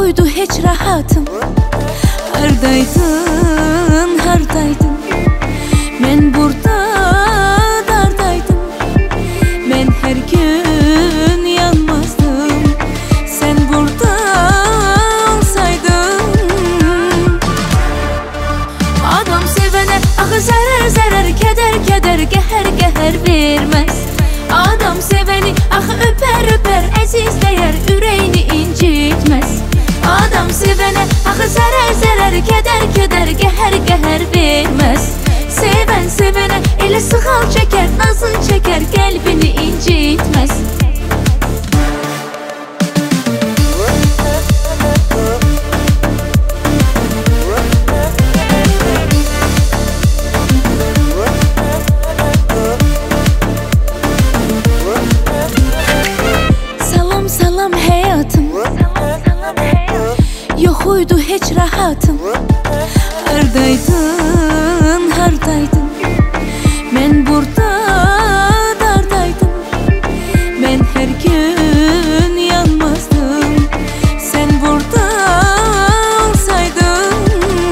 Yoxuydu heç rahatım. Hardaydın, hardaydın? Mən burada dardaydım. Mən hər gün yanmazdım. Sən burada olsaydın. Adam sevənə axı zərər, zərər, kədər, kədər, qəhər, qəhər verməz. Adam sevəni axı öpər, öpər, əzizləyər, ürəyini incitməz. Adam sevənə axı zərər, zərər, kədər, kədər, qəhər, qəhər verməz. Sevən sevənə elə sığal çəkər, nazın çəkər, qəlbini incitməz. Salam, salam həyatım. Yoxuydu heç rahatım. Hardaydın, hardaydın? Mən burada dardaydım. Mən hər gün yanmazdım. Sən burada olsaydın.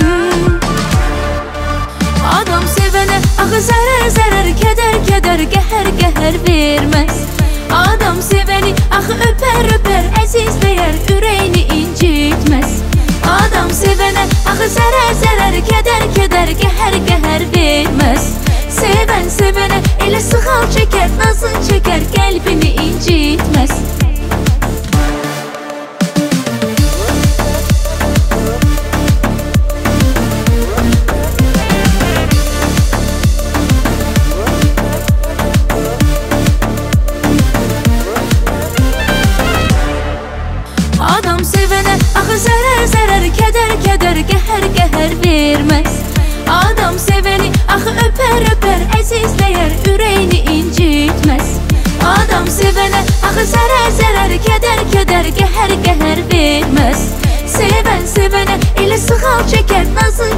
Adam sevənə axı zərər, zərər, kədər, kədər, qəhər, qəhər verməz. Adam sevəni axı öpər, öpər, əzizləyər, ürəyini incitməz. Adam sevənə axı zərər, zərər, kədər, kədər, qəhər, qəhər verməz. Sevən sevənə elə sığal çəkər, nazın çəkər, qəlbini incitməz. Adam sevənə axı zərər, zərər, kədər, kədər, qəhər, qəhər verməz. Adam sevəni axı öpər, öpər, əzizləyər, ürəyini incitməz. Adam sevənə axı zərər, zərər, kədər, kədər, qəhər, qəhər verməz. Sevən sevənə elə sığal çəkər, nazın